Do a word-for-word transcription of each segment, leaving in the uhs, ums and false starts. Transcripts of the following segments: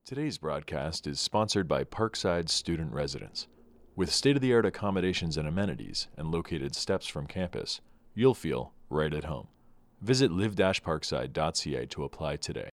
Today's broadcast is sponsored by Parkside Student Residence. With state-of-the-art accommodations and amenities and located steps from campus, you'll feel right at home. Visit live dash parkside dot c a to apply today.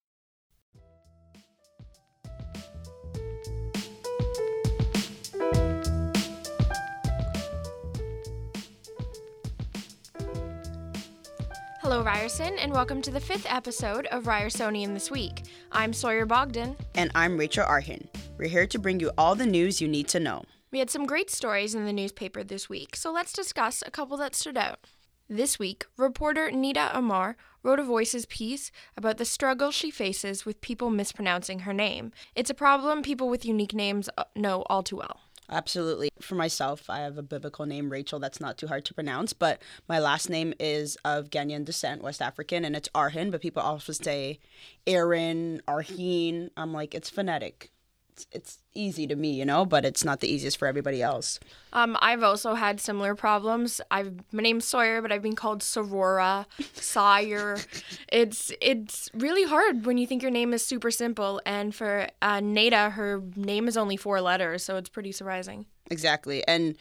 Hello, Ryerson, and welcome to the fifth episode of Ryersonian This Week. I'm Sawyer Bogdan. And I'm Rachel Arhin. We're here to bring you all the news you need to know. We had some great stories in the newspaper this week, so let's discuss a couple that stood out. This week, reporter Nida Amar wrote a Voices piece about the struggle she faces with people mispronouncing her name. It's a problem people with unique names know all too well. Absolutely. For myself, I have a biblical name, Rachel, that's not too hard to pronounce, but my last name is of Ghanaian descent, West African, and it's Arhin, but people also say Aaron, Arhin. I'm like, it's phonetic. It's, it's easy to me, you know, but it's not the easiest for everybody else. Um, I've also had similar problems. I've my name's Sawyer, but I've been called Sorora, Sawyer. It's it's really hard when you think your name is super simple. And for uh, Nada, her name is only four letters, so it's pretty surprising. Exactly. And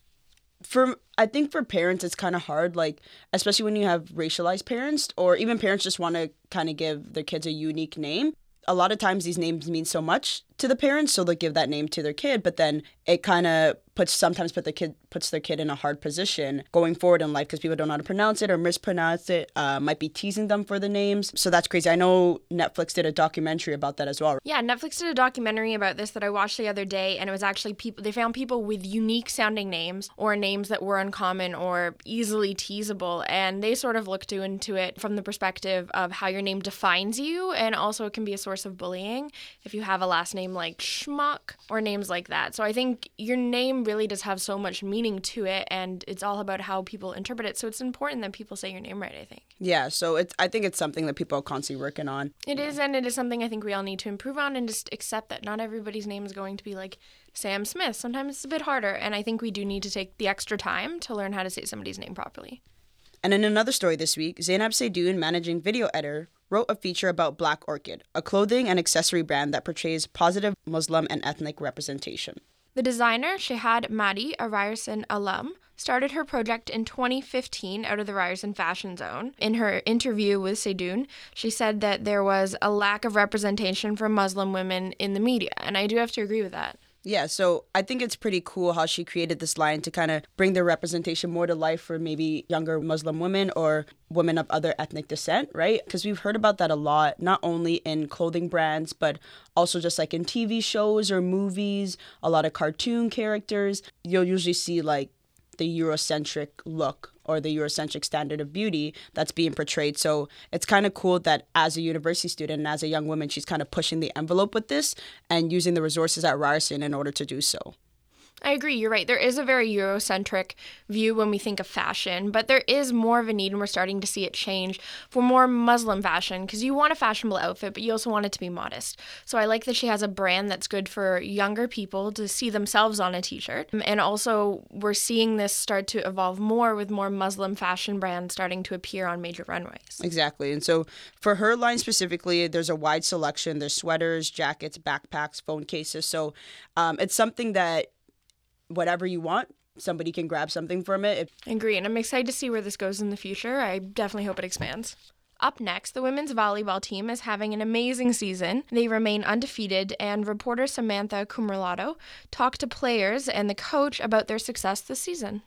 for I think for parents, it's kind of hard, like, especially when you have racialized parents or even parents just want to kind of give their kids a unique name. A lot of times these names mean so much to the parents, so they'll give that name to their kid, but then it kind of puts sometimes put the kid puts their kid in a hard position going forward in life because people don't know how to pronounce it or mispronounce it, uh, might be teasing them for the names. So that's crazy. I know Netflix did a documentary about that as well. Yeah, Netflix did a documentary about this that I watched the other day, and it was actually people, they found people with unique sounding names or names that were uncommon or easily teasable, and they sort of looked into it from the perspective of how your name defines you, and also it can be a source of bullying if you have a last name like Schmuck or names like that. So I think your name really does have so much meaning to it, and it's all about how people interpret it. So it's important that people say your name right, I think. Yeah, so it's I think it's something that people are constantly working on. It is, and it is something I think we all need to improve on and just accept that not everybody's name is going to be like Sam Smith. Sometimes it's a bit harder, and I think we do need to take the extra time to learn how to say somebody's name properly. And in another story this week, Zainab Seydoun, managing video editor, wrote a feature about Black Orchid, a clothing and accessory brand that portrays positive Muslim and ethnic representation. The designer, Shehad Mahdi, a Ryerson alum, started her project in twenty fifteen out of the Ryerson Fashion Zone. In her interview with Seydoun, she said that there was a lack of representation for Muslim women in the media, and I do have to agree with that. Yeah, so I think it's pretty cool how she created this line to kind of bring the representation more to life for maybe younger Muslim women or women of other ethnic descent, right? Because we've heard about that a lot, not only in clothing brands, but also just like in T V shows or movies, a lot of cartoon characters. You'll usually see like the Eurocentric look or the Eurocentric standard of beauty that's being portrayed. So it's kind of cool that as a university student and as a young woman, she's kind of pushing the envelope with this and using the resources at Ryerson in order to do so. I agree, you're right. There is a very Eurocentric view when we think of fashion, but there is more of a need, and we're starting to see it change, for more Muslim fashion, because you want a fashionable outfit, but you also want it to be modest. So I like that she has a brand that's good for younger people to see themselves on a t-shirt, and also we're seeing this start to evolve more with more Muslim fashion brands starting to appear on major runways. Exactly, and so for her line specifically, there's a wide selection. There's sweaters, jackets, backpacks, phone cases, so um, it's something that whatever you want, somebody can grab something from it. I agree, and I'm excited to see where this goes in the future. I definitely hope it expands. Up next, the women's volleyball team is having an amazing season. They remain undefeated, and reporter Samantha Cumerlado talked to players and the coach about their success this season.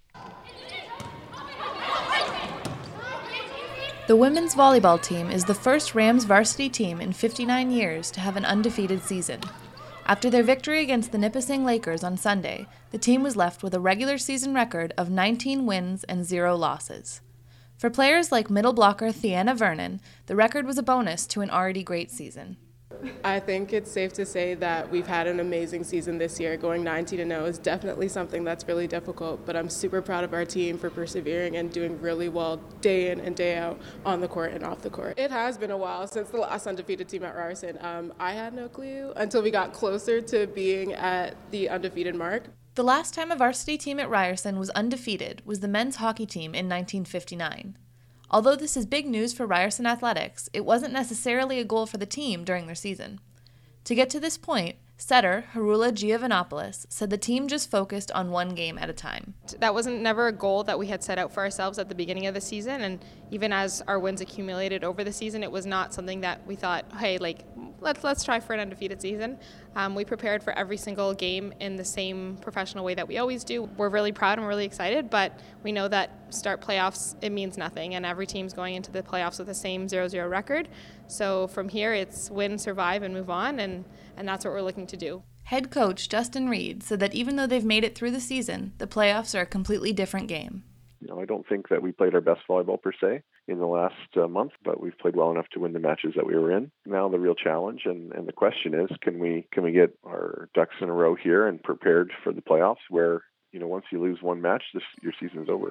The women's volleyball team is the first Rams varsity team in fifty-nine years to have an undefeated season. After their victory against the Nipissing Lakers on Sunday, the team was left with a regular season record of nineteen wins and zero losses. For players like middle blocker Theana Vernon, the record was a bonus to an already great season. I think it's safe to say that we've had an amazing season this year. Going nineteen and oh is definitely something that's really difficult, but I'm super proud of our team for persevering and doing really well day in and day out on the court and off the court. It has been a while since the last undefeated team at Ryerson. Um, I had no clue until we got closer to being at the undefeated mark. The last time a varsity team at Ryerson was undefeated was the men's hockey team in nineteen fifty-nine. Although this is big news for Ryerson athletics, it wasn't necessarily a goal for the team during their season. To get to this point, setter Harula Giovanopoulos said the team just focused on one game at a time. That wasn't never a goal that we had set out for ourselves at the beginning of the season, and even as our wins accumulated over the season, it was not something that we thought, hey, like, let's let's try for an undefeated season. Um, we prepared for every single game in the same professional way that we always do. We're really proud and we're really excited, but we know that start playoffs, it means nothing, and every team's going into the playoffs with the same zero zero record. So from here, it's win, survive, and move on, and, and that's what we're looking to do. Head coach Justin Reed said that even though they've made it through the season, the playoffs are a completely different game. You know, I don't think that we played our best volleyball per se in the last uh, month, but we've played well enough to win the matches that we were in. Now the real challenge and, and the question is, can we can we get our ducks in a row here and prepared for the playoffs where, you know, once you lose one match, this, your season's over.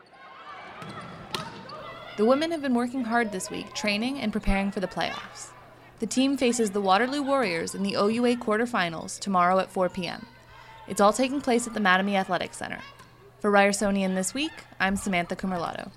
The women have been working hard this week, training and preparing for the playoffs. The team faces the Waterloo Warriors in the O U A quarterfinals tomorrow at four p.m. It's all taking place at the Mattamy Athletic Center. For Ryersonian This Week, I'm Samantha Cumerlato.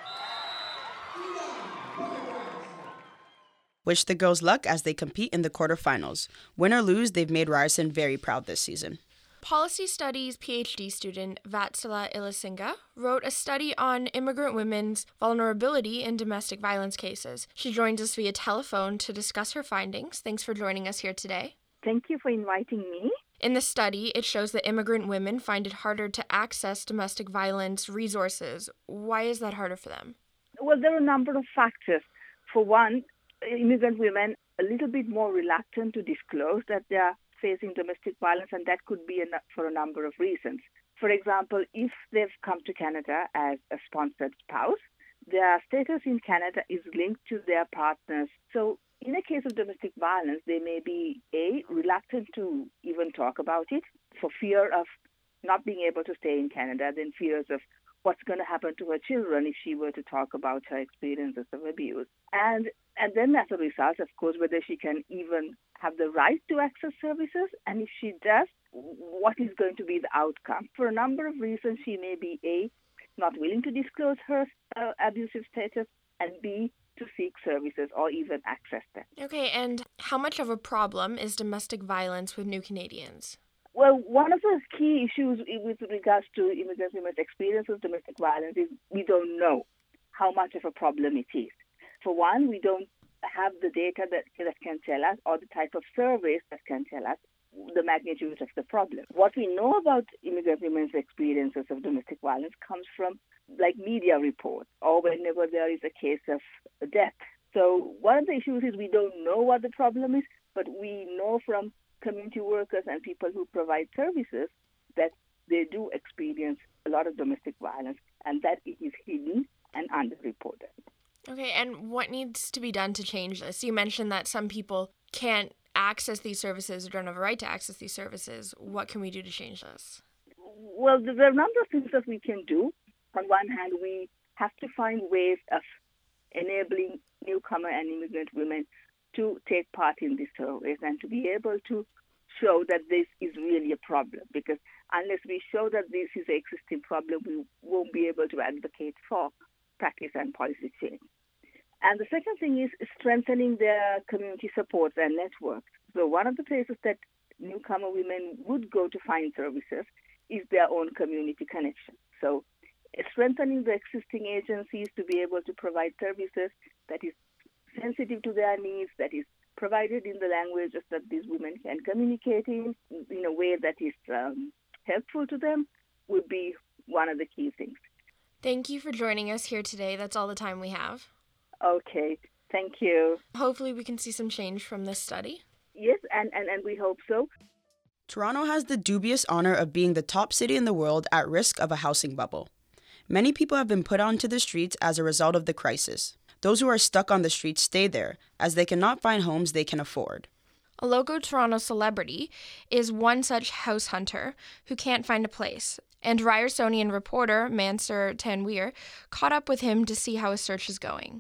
Wish the girls luck as they compete in the quarterfinals. Win or lose, they've made Ryerson very proud this season. Policy Studies PhD student Vatsala Ilasinga wrote a study on immigrant women's vulnerability in domestic violence cases. She joins us via telephone to discuss her findings. Thanks for joining us here today. Thank you for inviting me. In the study, it shows that immigrant women find it harder to access domestic violence resources. Why is that harder for them? Well, there are a number of factors. For one, immigrant women are a little bit more reluctant to disclose that they are facing domestic violence, and that could be for a number of reasons. For example, if they've come to Canada as a sponsored spouse, their status in Canada is linked to their partners. So in a case of domestic violence, they may be, A, reluctant to even talk about it for fear of not being able to stay in Canada, then fears of what's going to happen to her children if she were to talk about her experiences of abuse. And and then as a result, of course, whether she can even have the right to access services, and if she does, what is going to be the outcome? For a number of reasons, she may be, A, not willing to disclose her uh, abusive status, and B, to seek services or even access them. Okay, and how much of a problem is domestic violence with New Canadians? Well, one of the key issues with regards to immigrant women's experiences of domestic violence is we don't know how much of a problem it is. For one, we don't have the data that, that can tell us, or the type of surveys that can tell us the magnitude of the problem. What we know about immigrant women's experiences of domestic violence comes from like media reports or whenever there is a case of death. So one of the issues is we don't know what the problem is, but we know from community workers and people who provide services that they do experience a lot of domestic violence and that it is hidden and underreported. Okay, and what needs to be done to change this? You mentioned that some people can't access these services or don't have a right to access these services. What can we do to change this? Well, there are a number of things that we can do. On one hand, we have to find ways of enabling newcomer and immigrant women to take part in these surveys and to be able to show that this is really a problem, because unless we show that this is an existing problem, we won't be able to advocate for practice and policy change. And the second thing is strengthening their community supports and networks. So one of the places that newcomer women would go to find services is their own community connection. So strengthening the existing agencies to be able to provide services that is sensitive to their needs, that is provided in the languages that these women can communicate in, in a way that is um, helpful to them, would be one of the key things. Thank you for joining us here today. That's all the time we have. Okay, thank you. Hopefully we can see some change from this study. Yes, and, and, and we hope so. Toronto has the dubious honor of being the top city in the world at risk of a housing bubble. Many people have been put onto the streets as a result of the crisis. Those who are stuck on the streets stay there, as they cannot find homes they can afford. A local Toronto celebrity is one such house hunter who can't find a place, and Ryersonian reporter Mansur Tanweer caught up with him to see how his search is going.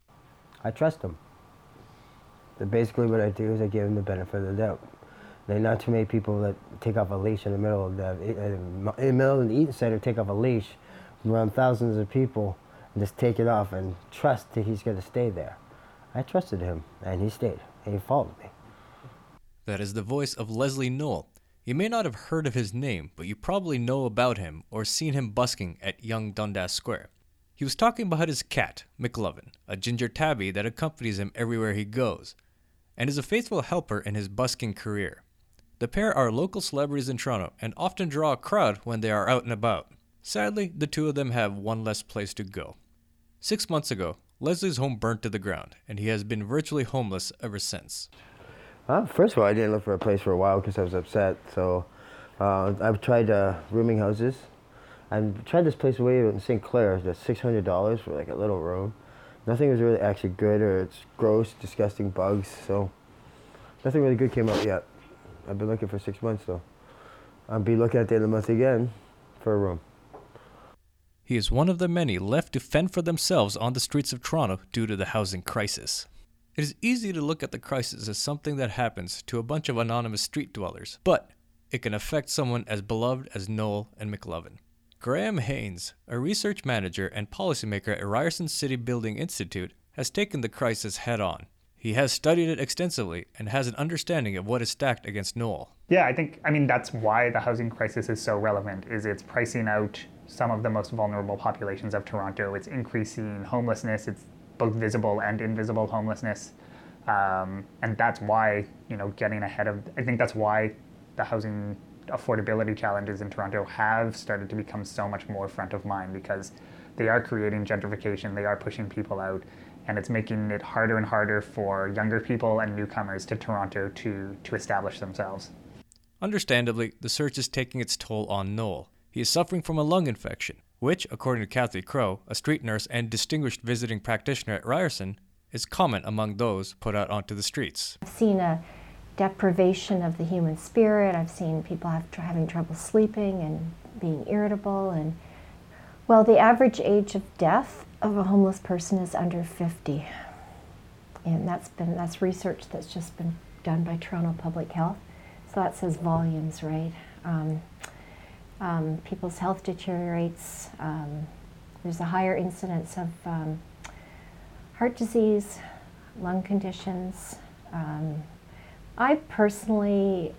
I trust him. So basically what I do is I give him the benefit of the doubt. There are not too many people that take off a leash in the middle of the, in the middle of the Eaton Center, take off a leash around thousands of people and just take it off and trust that he's going to stay there. I trusted him, and he stayed, and he followed me. That is the voice of Leslie Knoll. You may not have heard of his name, but you probably know about him or seen him busking at Young Dundas Square. He was talking about his cat, McLovin, a ginger tabby that accompanies him everywhere he goes, and is a faithful helper in his busking career. The pair are local celebrities in Toronto and often draw a crowd when they are out and about. Sadly, the two of them have one less place to go. Six months ago, Leslie's home burnt to the ground, and he has been virtually homeless ever since. Uh, first of all, I didn't look for a place for a while because I was upset. So uh, I've tried uh, rooming houses. I've tried this place way in Saint Clair that's six hundred dollars for like a little room. Nothing was really actually good, or it's gross, disgusting bugs. So nothing really good came out yet. I've been looking for six months though. I'll be looking at the end of the month again for a room. He is one of the many left to fend for themselves on the streets of Toronto due to the housing crisis. It is easy to look at the crisis as something that happens to a bunch of anonymous street dwellers, but it can affect someone as beloved as Knoll and McLovin. Graham Haynes, a research manager and policymaker at Ryerson City Building Institute, has taken the crisis head-on. He has studied it extensively and has an understanding of what is stacked against Knoll. Yeah, I think, I mean, that's why the housing crisis is so relevant, is it's pricing out some of the most vulnerable populations of Toronto. It's increasing homelessness. It's both visible and invisible homelessness. Um, and that's why, you know, getting ahead of, I think that's why the housing affordability challenges in Toronto have started to become so much more front of mind, because they are creating gentrification, they are pushing people out, and it's making it harder and harder for younger people and newcomers to Toronto to, to establish themselves. Understandably, the surge is taking its toll on Knoll. He is suffering from a lung infection, which, according to Kathy Crow, a street nurse and distinguished visiting practitioner at Ryerson, is common among those put out onto the streets. I've seen a deprivation of the human spirit. I've seen people have, having trouble sleeping and being irritable. And well, the average age of death of a homeless person is under fifty. And that's been that's research that's just been done by Toronto Public Health. So that says volumes, right? Um, um, people's health deteriorates. Um, there's a higher incidence of um, heart disease, lung conditions. Um, I personally,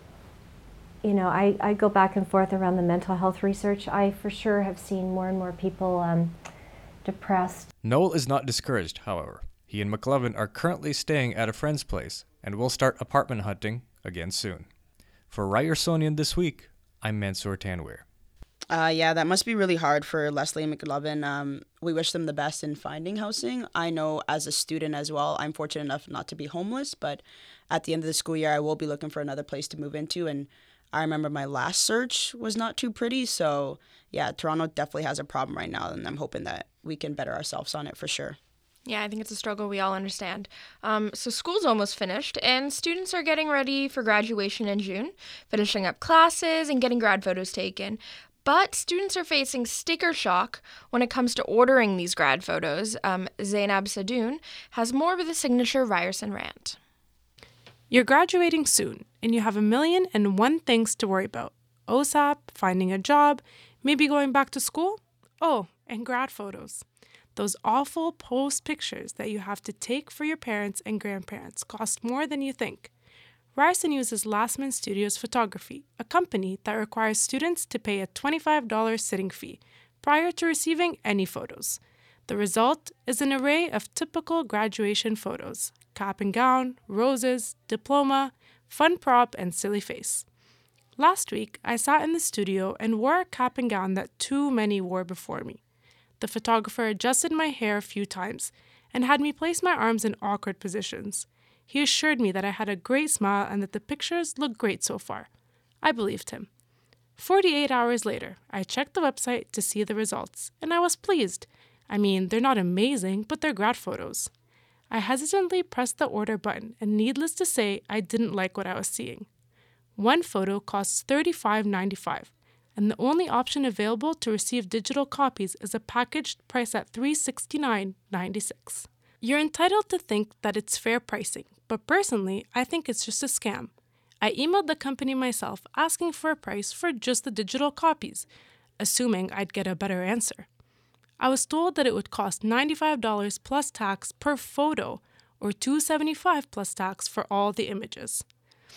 you know, I, I go back and forth around the mental health research. I for sure have seen more and more people um, depressed. Knoll is not discouraged, however. He and McLovin are currently staying at a friend's place and will start apartment hunting again soon. For Ryersonian This Week, I'm Mansoor Tanweer. Uh, yeah, that must be really hard for Leslie and McLovin. Um, we wish them the best in finding housing. I know as a student as well, I'm fortunate enough not to be homeless, but at the end of the school year, I will be looking for another place to move into. And I remember my last search was not too pretty. So yeah, Toronto definitely has a problem right now, and I'm hoping that we can better ourselves on it for sure. Yeah, I think it's a struggle we all understand. Um, so school's almost finished, and students are getting ready for graduation in June, finishing up classes and getting grad photos taken. But students are facing sticker shock when it comes to ordering these grad photos. Um, Zainab Sadoun has more with a signature Ryerson rant. You're graduating soon, and you have a million and one things to worry about. O S A P, finding a job, maybe going back to school. Oh, and grad photos. Those awful post pictures that you have to take for your parents and grandparents cost more than you think. Ryerson uses Lastman Studios Photography, a company that requires students to pay a twenty-five dollars sitting fee prior to receiving any photos. The result is an array of typical graduation photos: cap and gown, roses, diploma, fun prop, and silly face. Last week, I sat in the studio and wore a cap and gown that too many wore before me. The photographer adjusted my hair a few times and had me place my arms in awkward positions. He assured me that I had a great smile and that the pictures looked great so far. I believed him. forty-eight hours later, I checked the website to see the results, and I was pleased. I mean, they're not amazing, but they're grad photos. I hesitantly pressed the order button, and needless to say, I didn't like what I was seeing. One photo costs thirty-five dollars and ninety-five cents, and the only option available to receive digital copies is a packaged price at three hundred sixty-nine dollars and ninety-six cents. You're entitled to think that it's fair pricing, but personally, I think it's just a scam. I emailed the company myself asking for a price for just the digital copies, assuming I'd get a better answer. I was told that it would cost ninety-five dollars plus tax per photo, or two hundred seventy-five dollars plus tax for all the images.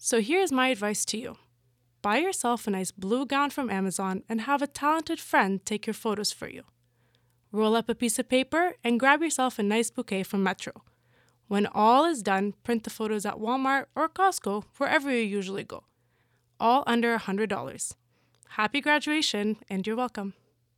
So here's my advice to you. Buy yourself a nice blue gown from Amazon and have a talented friend take your photos for you. Roll up a piece of paper and grab yourself a nice bouquet from Metro. When all is done, print the photos at Walmart or Costco, wherever you usually go. All under one hundred dollars. Happy graduation, and you're welcome.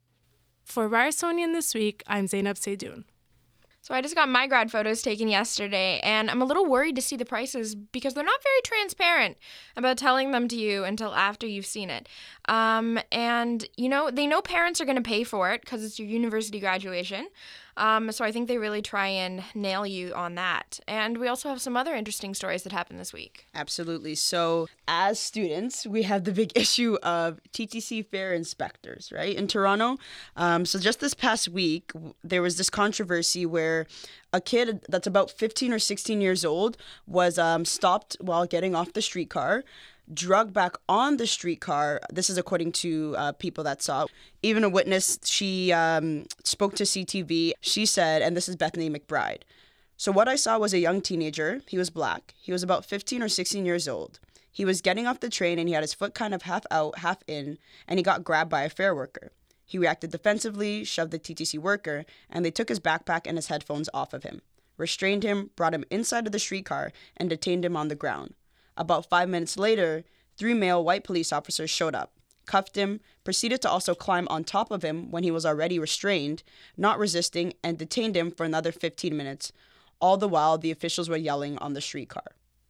For Ryerson this week, I'm Zainab Seydoun. So I just got my grad photos taken yesterday, and I'm a little worried to see the prices because they're not very transparent about telling them to you until after you've seen it. Um, and, you know, they know parents are going to pay for it because it's your university graduation. Um, so I think they really try and nail you on that. And we also have some other interesting stories that happened this week. Absolutely. So as students, we have the big issue of T T C fare inspectors, right, in Toronto. Um, so just this past week, there was this controversy where a kid that's about fifteen or sixteen years old was um, stopped while getting off the streetcar, drugged back on the streetcar. This is according to uh, people that saw. Even a witness, she um, spoke to C T V. She said, and this is Bethany McBride. So what I saw was a young teenager. He was black. He was about fifteen or sixteen years old. He was getting off the train and he had his foot kind of half out, half in, and he got grabbed by a fare worker. He reacted defensively, shoved the T T C worker, and they took his backpack and his headphones off of him, restrained him, brought him inside of the streetcar, and detained him on the ground. About five minutes later, three male white police officers showed up, cuffed him, proceeded to also climb on top of him when he was already restrained, not resisting, and detained him for another fifteen minutes. All the while, the officials were yelling on the streetcar.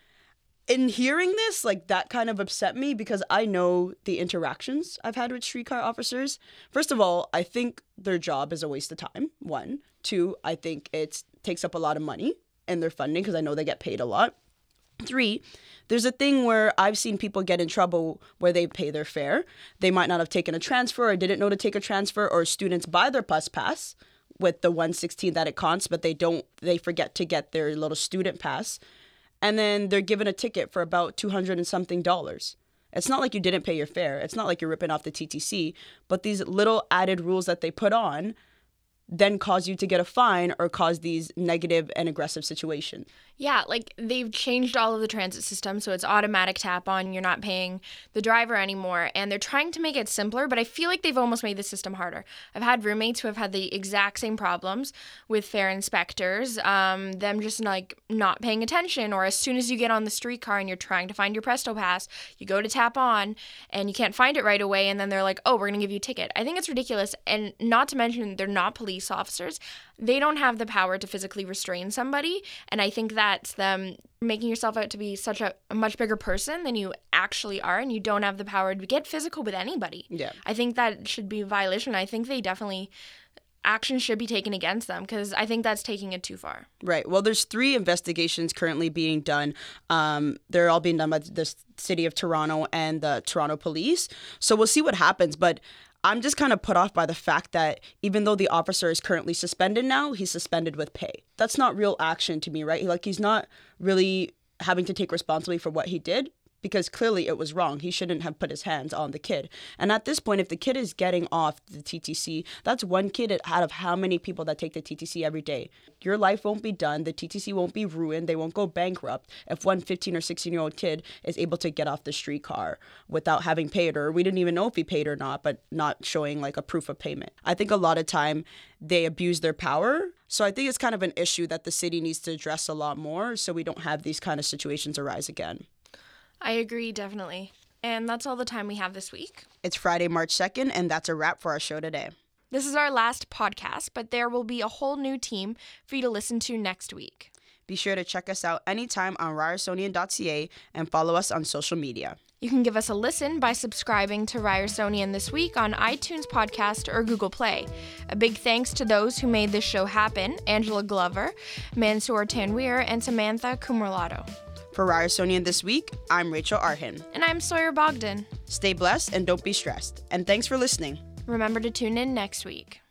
In hearing this, like, that kind of upset me because I know the interactions I've had with streetcar officers. First of all, I think their job is a waste of time, one. Two, I think it takes up a lot of money in their funding because I know they get paid a lot. Three, there's a thing where I've seen people get in trouble where they pay their fare. They might not have taken a transfer or didn't know to take a transfer, or students buy their bus pass with the one sixteen that it costs, but they don't, they forget to get their little student pass. And then they're given a ticket for about two hundred and something dollars. It's not like you didn't pay your fare. It's not like you're ripping off the T T C, but these little added rules that they put on then cause you to get a fine or cause these negative and aggressive situations. Yeah, like they've changed all of the transit system, so it's automatic tap on. You're not paying the driver anymore, and they're trying to make it simpler, but I feel like they've almost made the system harder. I've had roommates who have had the exact same problems with fare inspectors, um, them just like not paying attention, or as soon as you get on the streetcar and you're trying to find your Presto Pass, you go to tap on and you can't find it right away, and then they're like, oh, we're going to give you a ticket. I think it's ridiculous, and not to mention they're not police officers. They don't have the power to physically restrain somebody, and I think that's them making yourself out to be such a, a much bigger person than you actually are, and you don't have the power to get physical with anybody. Yeah. I think that should be a violation. I think they definitely, action should be taken against them, because I think that's taking it too far. Right. Well, there's three investigations currently being done. Um, they're all being done by the City of Toronto and the Toronto Police. So we'll see what happens, but I'm just kind of put off by the fact that even though the officer is currently suspended now, he's suspended with pay. That's not real action to me, right? Like, he's not really having to take responsibility for what he did, because clearly it was wrong. He shouldn't have put his hands on the kid. And at this point, if the kid is getting off the T T C, that's one kid out of how many people that take the T T C every day. Your life won't be done. The T T C won't be ruined. They won't go bankrupt if one fifteen or sixteen-year-old kid is able to get off the streetcar without having paid, or we didn't even know if he paid or not, but not showing like a proof of payment. I think a lot of time they abuse their power. So I think it's kind of an issue that the city needs to address a lot more so we don't have these kind of situations arise again. I agree, definitely. And that's all the time we have this week. It's Friday, March second, and that's a wrap for our show today. This is our last podcast, but there will be a whole new team for you to listen to next week. Be sure to check us out anytime on Ryersonian dot c a and follow us on social media. You can give us a listen by subscribing to Ryersonian This Week on iTunes Podcast or Google Play. A big thanks to those who made this show happen: Angela Glover, Mansoor Tanweer, and Samantha Kummerlato. For Ryersonian This Week, I'm Rachel Arhin. And I'm Sawyer Bogdan. Stay blessed and don't be stressed. And thanks for listening. Remember to tune in next week.